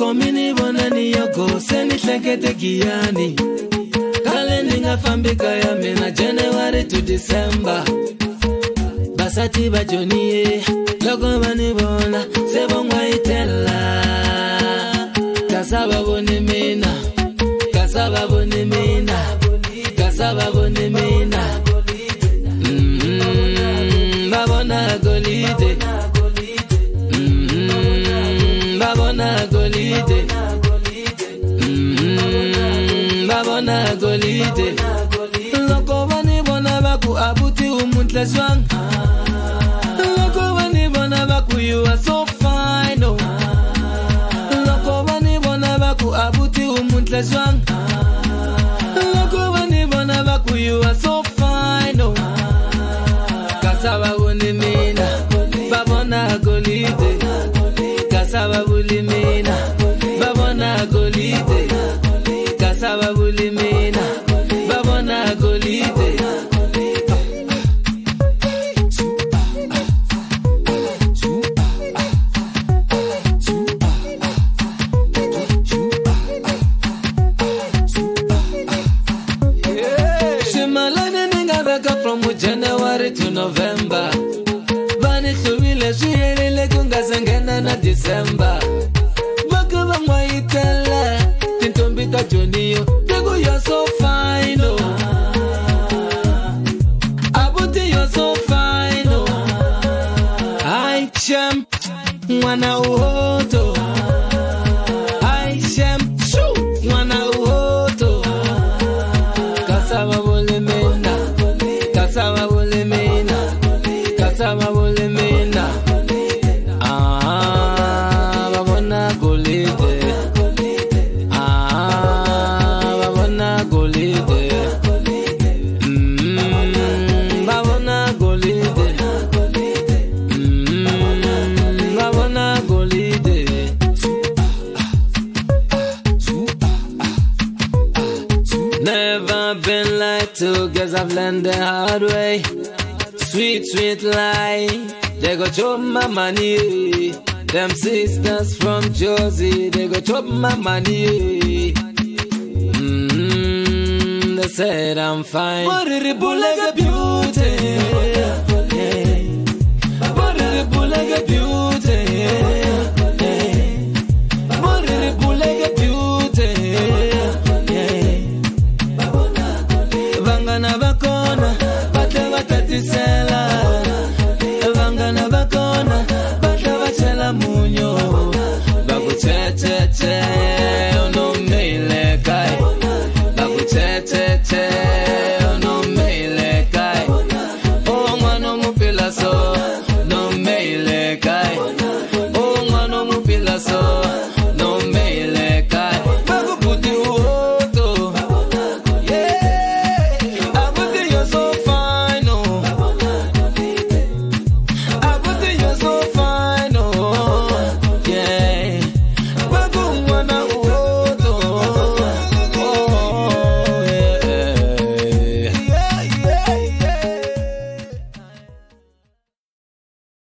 Loko mini bona ni yoko seni hlekete giyani Kale ninga fambi kaya mina January to December Basati ba Johnny Loko mani bona sebo ngwaitela Kasaba bone mina Kasaba bone mina Kasaba bone mina Babona golide Babona golide Babona golide Loko bani bona baku abuti umuntle swang Loko bani bona baku you are so fine oh Loko bani bona baku abuti umuntle swang Loko bani bona baku you are so fine oh Kasaba bone mina Babona golide Kasaba buli mina Babona golide Kasaba buli mina Babona golide Shimalane ninga beka from January to November Bani tuwile shihele kunga zengena na December Baka bangwa itele Tintombita joniyo Degu you're so fine oh Abuti you're so fine oh I champ Mwana uhoto I champ Mwana uhoto Kasaba bole mena Kasaba bole mena Kasaba bole mena Babona golide Babona golide Babona golide Babona golide Never been lied to, guess I've learned the hard way. Sweet, sweet lie, they go chop my money. Them sisters from Jersey, they go chop my money. They said I'm fine. Beautiful like a beauty. Beautiful like a beauty.